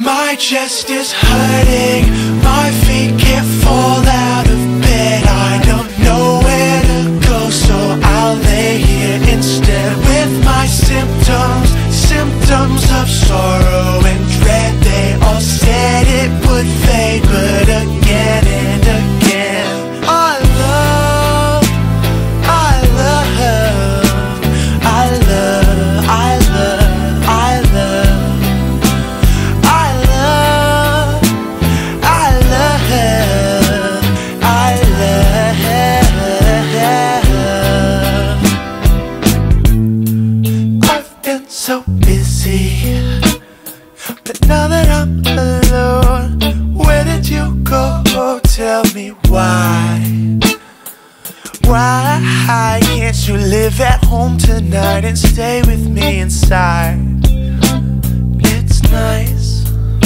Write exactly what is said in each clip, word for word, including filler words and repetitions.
My chest is hurting, my feet can't fall out of bed. I don't know where to go, so I'll lay here instead with my symptoms, symptoms of sorrow and dread. They all said it would fade, but again and again I love, I love, I love, I love, I love, I love, I love, I love. I've been so busy, but now that I'm alone, where did you go? Tell me why. Why can't you live at home tonight and stay with me inside? It's nice.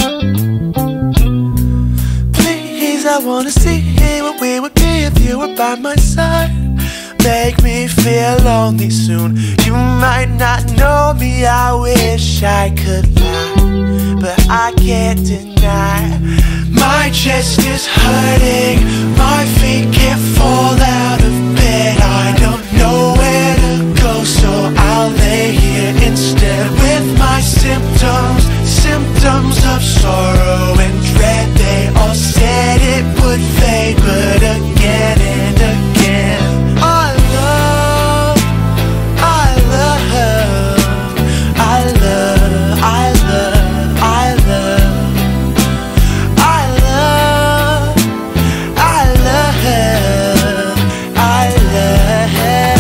Please, I wanna see what we would be if you were by my side. Make me feel lonely soon. You might not know me, I wish I could lie, but I can't deny. My chest is hurting, my feet can't fall out of bed. I don't know where to go, so I'll lay here instead with my symptoms, symptoms of sorrow and dread. They all said it would fade, but again and again I love, I love, I love, I love, I love, I love, I love, I love.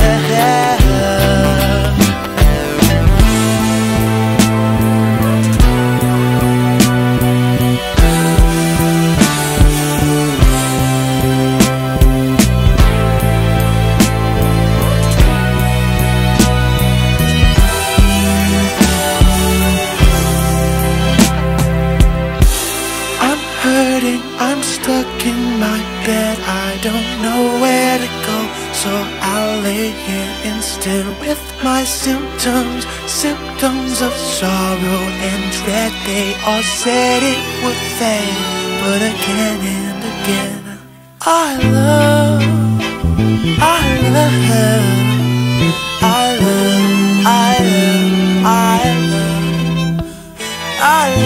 I'm hurting, I'm stuck in my bed. I don't know where to go, so I'll lay here instead with my symptoms, symptoms of sorrow and dread. They all said it would fade, but again and again I love, I love, I love, I love, I love, I love.